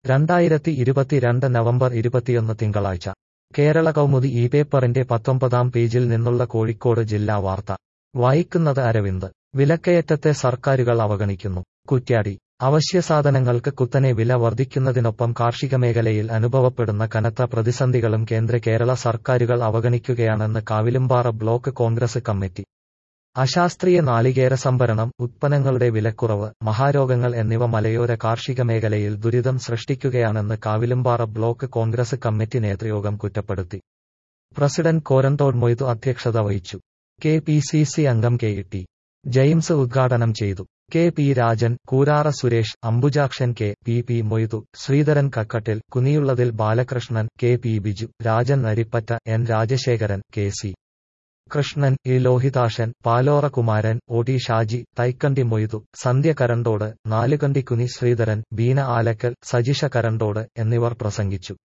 2022 November 21 തിങ്കളാഴ്ച കേരള കൗമുദി ഈ പേപ്പറിന്റെ 19-ാം പേജിൽ നിന്നുള്ള കോഴിക്കോട് ജില്ലാ വാർത്ത വായിക്കുന്നത് അരവിന്ദ്. വിലക്കയറ്റത്തെ സർക്കാരുകൾ അവഗണിക്കുന്നു. കുറ്റ്യാടി. അവശ്യസാധനങ്ങൾക്ക് കുത്തനെ വില വർദ്ധിക്കുന്നതിനൊപ്പം കാർഷിക മേഖലയിൽ അനുഭവപ്പെടുന്ന കനത്ത പ്രതിസന്ധികളും കേരള സർക്കാരുകൾ അവഗണിക്കുകയാണെന്ന് കാവിലുംപാറ ബ്ലോക്ക് കോൺഗ്രസ് കമ്മിറ്റി. അശാസ്ത്രീയ നാളികേര സംഭരണം, ഉത്പന്നങ്ങളുടെ വിലക്കുറവ്, മഹാരോഗങ്ങൾ എന്നിവ മലയോര കാർഷിക മേഖലയിൽ ദുരിതം സൃഷ്ടിക്കുകയാണെന്ന് കാവിലുംപാറ ബ്ലോക്ക് കോൺഗ്രസ് കമ്മിറ്റി നേതൃയോഗം കുറ്റപ്പെടുത്തി. പ്രസിഡന്റ് കോരന്തോട് മൊയ്തു അധ്യക്ഷത വഹിച്ചു. KPCC അംഗം KT ജെയിംസ് ഉദ്ഘാടനം ചെയ്തു. KP Rajan, Koorara Suresh, Ambujakshan PP Moidu, Sreedharan Kakkattil, കുനിയുള്ളതിൽ Balakrishnan, KP Biju, Rajan അരിപ്പറ്റ, N Rajasekharan, KC Krishnan, Lohithasan, Palora Kumaran, OT Shaji, Thaikandi Moidu, സന്ധ്യ കരണ്ടോട്, നാലുകണ്ടി കുനി ശ്രീധരൻ, ബീന ആലക്കൽ, സജിഷ കരണ്ടോട് എന്നിവർ പ്രസംഗിച്ചു.